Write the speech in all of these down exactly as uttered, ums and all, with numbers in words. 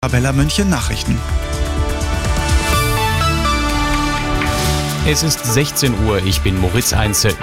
Arabella München Nachrichten. Es ist sechzehn Uhr, ich bin Moritz Einzel.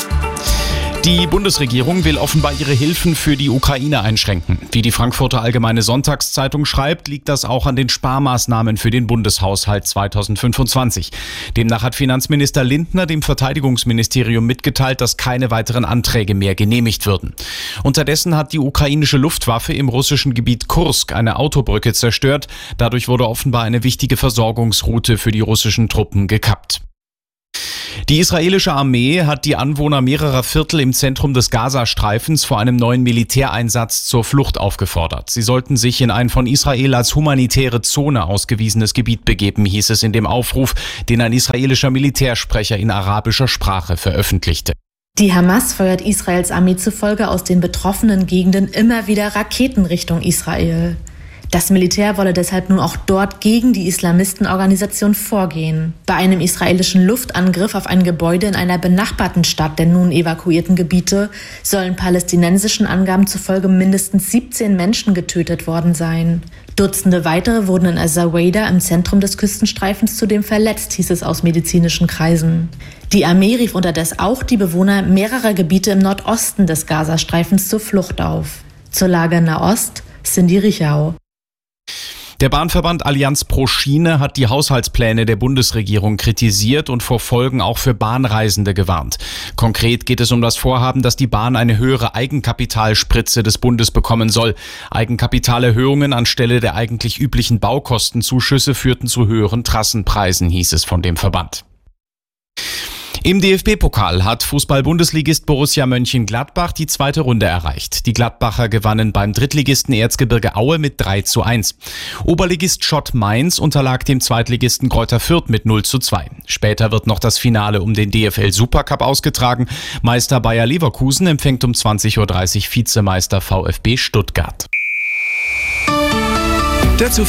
Die Bundesregierung will offenbar ihre Hilfen für die Ukraine einschränken. Wie die Frankfurter Allgemeine Sonntagszeitung schreibt, liegt das auch an den Sparmaßnahmen für den Bundeshaushalt zweitausendfünfundzwanzig. Demnach hat Finanzminister Lindner dem Verteidigungsministerium mitgeteilt, dass keine weiteren Anträge mehr genehmigt würden. Unterdessen hat die ukrainische Luftwaffe im russischen Gebiet Kursk eine Autobrücke zerstört. Dadurch wurde offenbar eine wichtige Versorgungsroute für die russischen Truppen gekappt. Die israelische Armee hat die Anwohner mehrerer Viertel im Zentrum des Gazastreifens vor einem neuen Militäreinsatz zur Flucht aufgefordert. Sie sollten sich in ein von Israel als humanitäre Zone ausgewiesenes Gebiet begeben, hieß es in dem Aufruf, den ein israelischer Militärsprecher in arabischer Sprache veröffentlichte. Die Hamas feuert Israels Armee zufolge aus den betroffenen Gegenden immer wieder Raketen Richtung Israel. Das Militär wolle deshalb nun auch dort gegen die Islamistenorganisation vorgehen. Bei einem israelischen Luftangriff auf ein Gebäude in einer benachbarten Stadt der nun evakuierten Gebiete sollen palästinensischen Angaben zufolge mindestens siebzehn Menschen getötet worden sein. Dutzende weitere wurden in Azawaida im Zentrum des Küstenstreifens zudem verletzt, hieß es aus medizinischen Kreisen. Die Armee rief unterdessen auch die Bewohner mehrerer Gebiete im Nordosten des Gazastreifens zur Flucht auf. Zur Lage in Nahost, Cindy Richau. Der Bahnverband Allianz pro Schiene hat die Haushaltspläne der Bundesregierung kritisiert und vor Folgen auch für Bahnreisende gewarnt. Konkret geht es um das Vorhaben, dass die Bahn eine höhere Eigenkapitalspritze des Bundes bekommen soll. Eigenkapitalerhöhungen anstelle der eigentlich üblichen Baukostenzuschüsse führten zu höheren Trassenpreisen, hieß es von dem Verband. Im D F B-Pokal hat Fußball-Bundesligist Borussia Mönchengladbach die zweite Runde erreicht. Die Gladbacher gewannen beim Drittligisten Erzgebirge Aue mit drei zu eins. Oberligist Schott Mainz unterlag dem Zweitligisten Greuther Fürth mit null zu zwei. Später wird noch das Finale um den D F L-Supercup ausgetragen. Meister Bayer Leverkusen empfängt um zwanzig Uhr dreißig Vizemeister VfB Stuttgart. Dazu